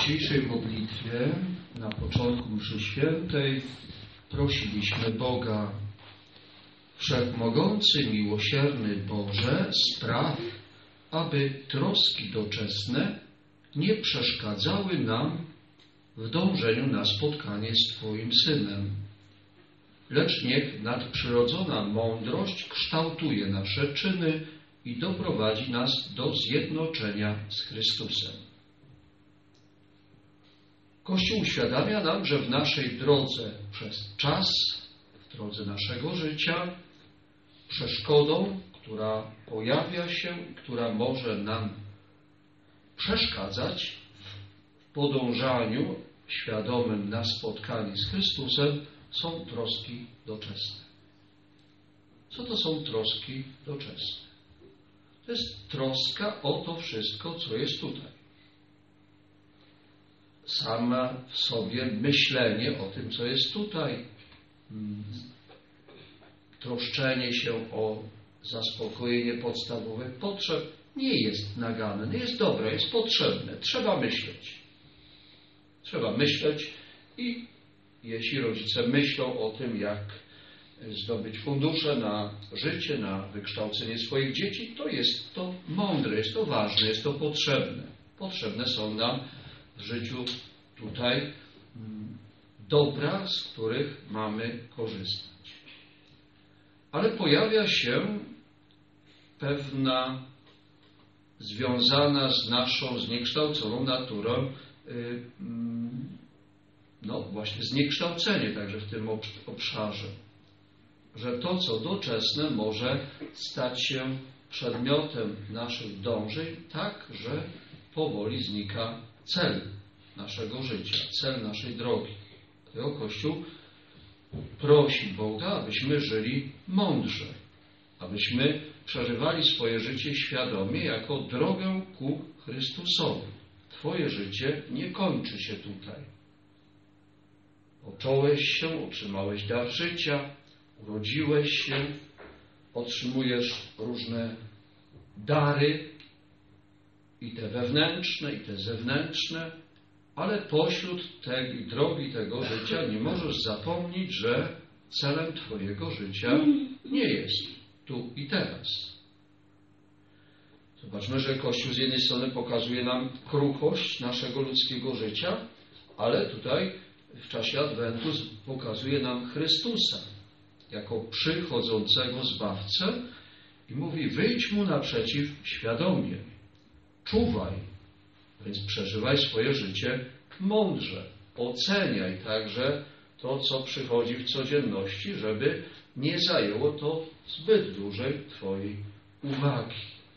dzisiejszej modlitwie na początku mszy świętej prosiliśmy Boga: Wszechmogący, miłosierny Boże, spraw, aby troski doczesne nie przeszkadzały nam w dążeniu na spotkanie z Twoim Synem. Lecz niech nadprzyrodzona mądrość kształtuje nasze czyny i doprowadzi nas do zjednoczenia z Chrystusem. Kościół uświadamia nam, że w naszej drodze przez czas, w drodze naszego życia, przeszkodą, która pojawia się, która może nam przeszkadzać w podążaniu świadomym na spotkanie z Chrystusem, są troski doczesne. Co to są troski doczesne? To jest troska o to wszystko, co jest tutaj. Sama w sobie myślenie o tym, co jest tutaj, troszczenie się o zaspokojenie podstawowych potrzeb nie jest naganne, jest dobre, jest potrzebne. Trzeba myśleć. Trzeba myśleć i jeśli rodzice myślą o tym, jak zdobyć fundusze na życie, na wykształcenie swoich dzieci, to jest to mądre, jest to ważne, jest to potrzebne. Potrzebne są nam w życiu tutaj dobra, z których mamy korzystać. Ale pojawia się pewna związana z naszą zniekształconą naturą właśnie zniekształcenie także w tym obszarze. Że to, co doczesne, może stać się przedmiotem naszych dążeń, tak, że powoli znika cel naszego życia, cel naszej drogi. Dlatego Kościół prosi Boga, abyśmy żyli mądrze, abyśmy przeżywali swoje życie świadomie jako drogę ku Chrystusowi. Twoje życie nie kończy się tutaj. Począłeś się, otrzymałeś dar życia, urodziłeś się, otrzymujesz różne dary, i te wewnętrzne, i te zewnętrzne, ale pośród tej drogi tego życia nie możesz zapomnieć, że celem Twojego życia nie jest tu i teraz. Zobaczmy, że Kościół z jednej strony pokazuje nam kruchość naszego ludzkiego życia, ale tutaj w czasie Adwentu pokazuje nam Chrystusa jako przychodzącego Zbawcę i mówi: wyjdź Mu naprzeciw świadomie, czuwaj, więc przeżywaj swoje życie mądrze, oceniaj także to, co przychodzi w codzienności, żeby nie zajęło to zbyt dużej Twojej uwagi.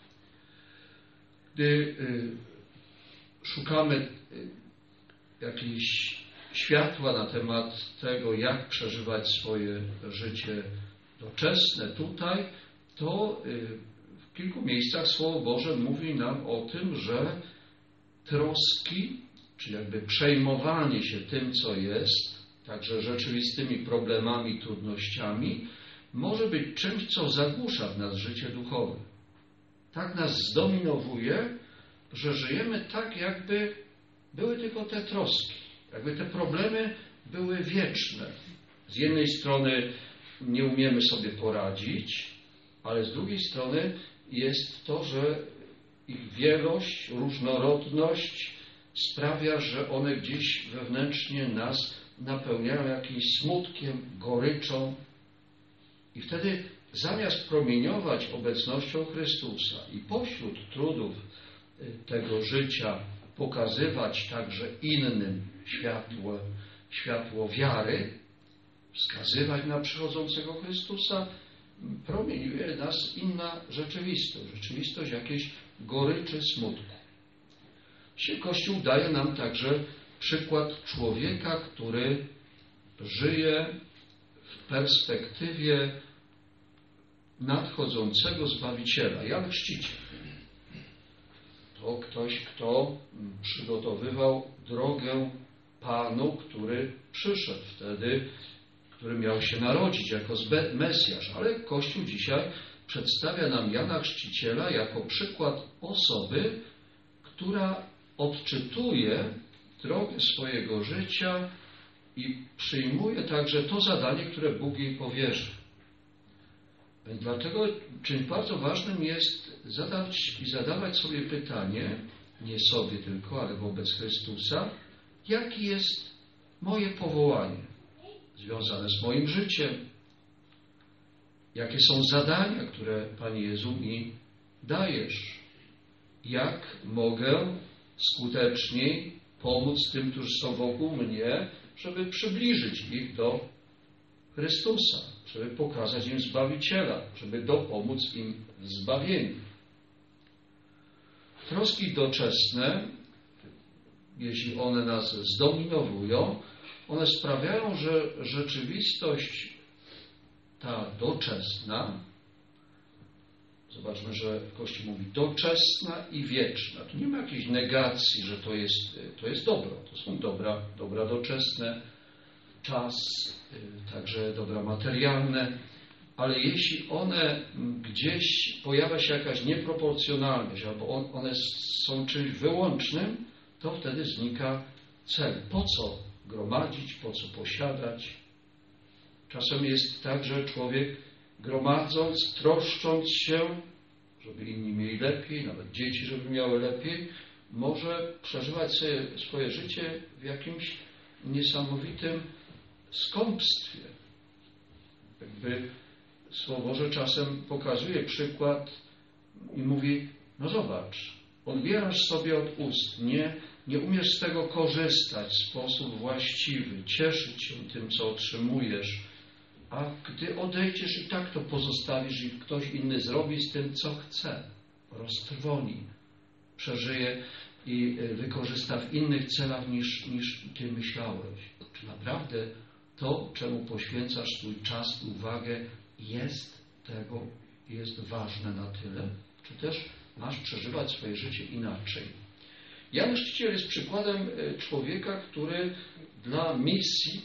Gdy szukamy jakiejś światła na temat tego, jak przeżywać swoje życie doczesne tutaj, to w kilku miejscach Słowo Boże mówi nam o tym, że troski, czy jakby przejmowanie się tym, co jest, także rzeczywistymi problemami, trudnościami, może być czymś, co zagłusza w nas życie duchowe. Tak nas zdominowuje, że żyjemy tak, jakby były tylko te troski, jakby te problemy były wieczne. Z jednej strony nie umiemy sobie poradzić, ale z drugiej strony jest to, że ich wielość, różnorodność sprawia, że one gdzieś wewnętrznie nas napełniają jakimś smutkiem, goryczą. I wtedy zamiast promieniować obecnością Chrystusa i pośród trudów tego życia pokazywać także innym światło wiary, wskazywać na przychodzącego Chrystusa, promieniuje nas inna rzeczywistość jakiejś goryczy, smutku. Dzisiaj Kościół daje nam także przykład człowieka, który żyje w perspektywie nadchodzącego Zbawiciela. Jan Chrzciciel to ktoś, kto przygotowywał drogę Panu, który przyszedł wtedy, który miał się narodzić jako Mesjasz. Ale Kościół dzisiaj przedstawia nam Jana Chrzciciela jako przykład osoby, która odczytuje drogę swojego życia i przyjmuje także to zadanie, które Bóg jej powierzy. Dlatego czymś bardzo ważnym jest zadawać sobie pytanie, nie sobie tylko, ale wobec Chrystusa, jakie jest moje powołanie związane z moim życiem, jakie są zadania, które, Panie Jezu, mi dajesz, jak mogę skuteczniej pomóc tym, którzy są wokół mnie, żeby przybliżyć ich do Chrystusa, żeby pokazać im Zbawiciela, żeby dopomóc im w zbawieniu. Troski doczesne, jeśli one nas zdominowują, one sprawiają, że rzeczywistość ta doczesna, zobaczmy, że Kościół mówi doczesna i wieczna. Tu nie ma jakiejś negacji, że to jest dobro. To są dobra doczesne, czas, także dobra materialne, ale jeśli one gdzieś pojawia się jakaś nieproporcjonalność, albo one są czymś wyłącznym, to wtedy znika cel. Po co gromadzić, po co posiadać? Czasem jest tak, że człowiek gromadząc, troszcząc się, żeby inni mieli lepiej, nawet dzieci, żeby miały lepiej, może przeżywać sobie swoje życie w jakimś niesamowitym skąpstwie. Jakby Słowo Boże czasem pokazuje przykład i mówi, no zobacz, odbierasz sobie od ust, nie umiesz z tego korzystać w sposób właściwy, cieszyć się tym, co otrzymujesz, a gdy odejdziesz i tak to pozostawisz i ktoś inny zrobi z tym, co chce, roztrwoni, przeżyje i wykorzysta w innych celach niż ty myślałeś. Czy naprawdę to, czemu poświęcasz swój czas i uwagę, jest ważne na tyle? Czy też masz przeżywać swoje życie inaczej? Jan Chrzciciel jest przykładem człowieka, który dla misji,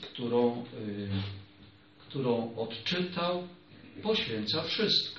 którą odczytał, poświęca wszystko.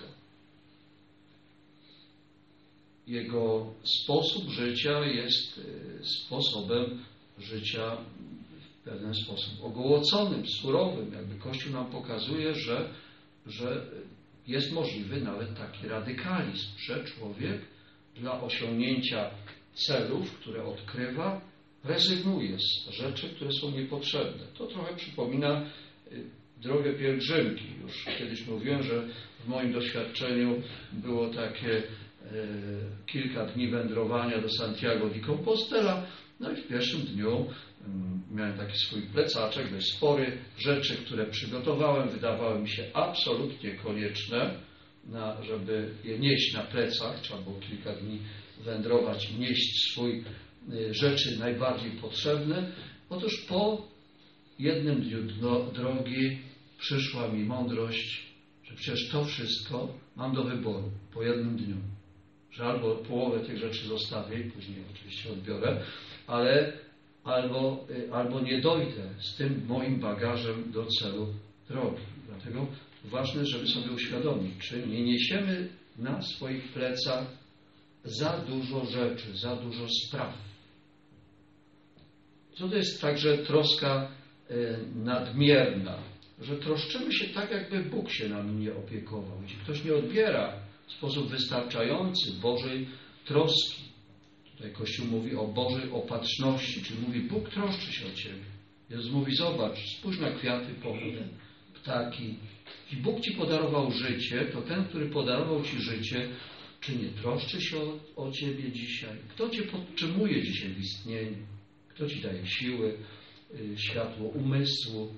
Jego sposób życia jest sposobem życia w pewien sposób ogołoconym, surowym. Jakby Kościół nam pokazuje, że jest możliwy nawet taki radykalizm, że człowiek dla osiągnięcia celów, które odkrywa, rezygnuje z rzeczy, które są niepotrzebne. To trochę przypomina drogę pielgrzymki. Już kiedyś mówiłem, że w moim doświadczeniu było takie kilka dni wędrowania do Santiago de Compostela. No i w pierwszym dniu miałem taki swój plecaczek, dość spory, rzeczy, które przygotowałem, wydawały mi się absolutnie konieczne, żeby je nieść na plecach. Trzeba było kilka dni wędrować i nieść swój rzeczy najbardziej potrzebne. Otóż po jednym dniu drogi przyszła mi mądrość, że przecież to wszystko mam do wyboru po jednym dniu. Że albo połowę tych rzeczy zostawię i później oczywiście odbiorę, ale albo nie dojdę z tym moim bagażem do celu drogi. Dlatego ważne, żeby sobie uświadomić, czy nie niesiemy na swoich plecach za dużo rzeczy, za dużo spraw. Co to jest także troska nadmierna, że troszczymy się tak, jakby Bóg się nami nie opiekował. Jeśli ktoś nie odbiera w sposób wystarczający Bożej troski, tutaj Kościół mówi o Bożej opatrzności, czyli mówi, Bóg troszczy się o Ciebie. Jezus mówi, zobacz, spójrz na kwiaty polne, ptaki. Jeśli Bóg Ci podarował życie, to ten, który podarował Ci życie, czy nie troszczy się o Ciebie dzisiaj? Kto Cię podtrzymuje dzisiaj w istnieniu? Kto Ci daje siły, światło umysłu?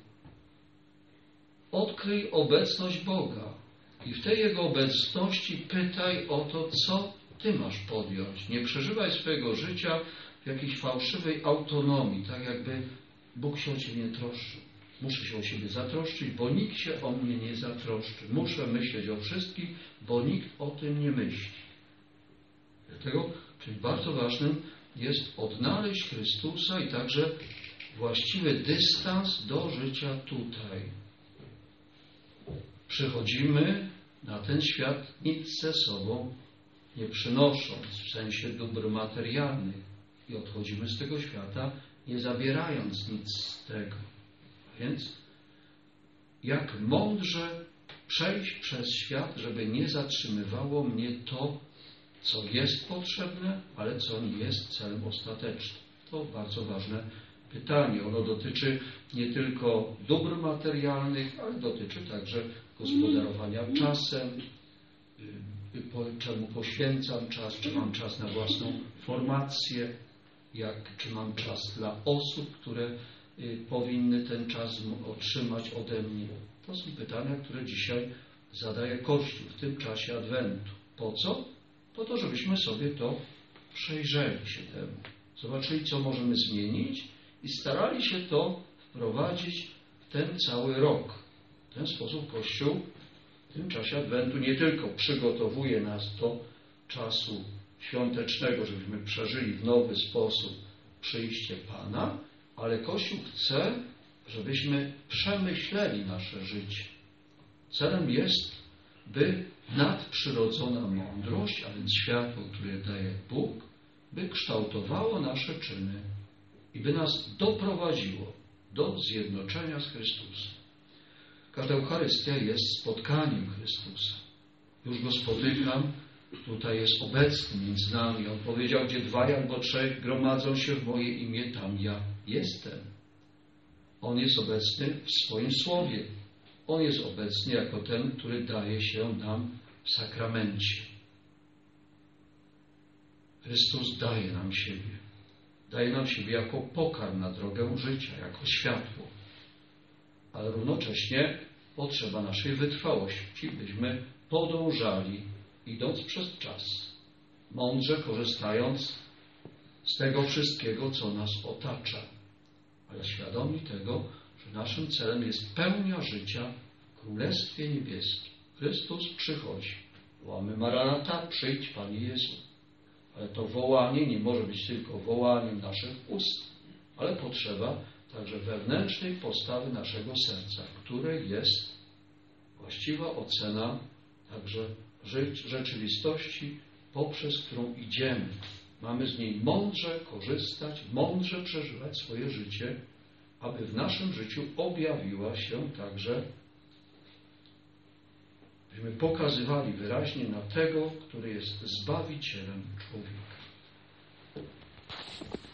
Odkryj obecność Boga i w tej Jego obecności pytaj o to, co Ty masz podjąć. Nie przeżywaj swojego życia w jakiejś fałszywej autonomii, tak jakby Bóg się o Ciebie nie troszczy. Muszę się o siebie zatroszczyć, bo nikt się o mnie nie zatroszczy. Muszę myśleć o wszystkim, bo nikt o tym nie myśli. Dlatego, czyli bardzo ważnym jest odnaleźć Chrystusa i także właściwy dystans do życia tutaj. Przychodzimy na ten świat nic ze sobą nie przynosząc, w sensie dóbr materialnych, i odchodzimy z tego świata nie zabierając nic z tego. A więc jak mądrze przejść przez świat, żeby nie zatrzymywało mnie to, co jest potrzebne, ale co nie jest celem ostatecznym. To bardzo ważne pytanie. Ono dotyczy nie tylko dóbr materialnych, ale dotyczy także gospodarowania czasem, czemu poświęcam czas, czy mam czas na własną formację, czy mam czas dla osób, które powinny ten czas otrzymać ode mnie. To są pytania, które dzisiaj zadaje Kościół w tym czasie Adwentu. Po co? Po to, żebyśmy sobie to przejrzeli się temu. Zobaczyli, co możemy zmienić i starali się to wprowadzić w ten cały rok. W ten sposób Kościół w tym czasie Adwentu nie tylko przygotowuje nas do czasu świątecznego, żebyśmy przeżyli w nowy sposób przyjście Pana, ale Kościół chce, żebyśmy przemyśleli nasze życie. Celem jest, by nadprzyrodzona mądrość, a więc światło, które daje Bóg, by kształtowało nasze czyny i by nas doprowadziło do zjednoczenia z Chrystusem. Każda Eucharystia jest spotkaniem Chrystusa. Już Go spotykam, tutaj jest obecny między nami. On powiedział, gdzie 2 albo 3 gromadzą się w moje imię, tam ja jestem. On jest obecny w swoim Słowie. On jest obecny jako ten, który daje się nam w sakramencie. Chrystus daje nam siebie. Daje nam siebie jako pokarm na drogę życia, jako światło. Ale równocześnie potrzeba naszej wytrwałości, byśmy podążali, idąc przez czas, mądrze korzystając z tego wszystkiego, co nas otacza, ale świadomi tego, że naszym celem jest pełnia życia w Królestwie Niebieskim. Chrystus przychodzi. Wołamy Maranata, przyjdź Panie Jezu. Ale to wołanie nie może być tylko wołaniem naszych ust, ale potrzeba także wewnętrznej postawy naszego serca, której jest właściwa ocena także rzeczywistości, poprzez którą idziemy. Mamy z niej mądrze korzystać, mądrze przeżywać swoje życie, aby w naszym życiu objawiła się także, byśmy pokazywali wyraźnie na tego, który jest Zbawicielem człowieka.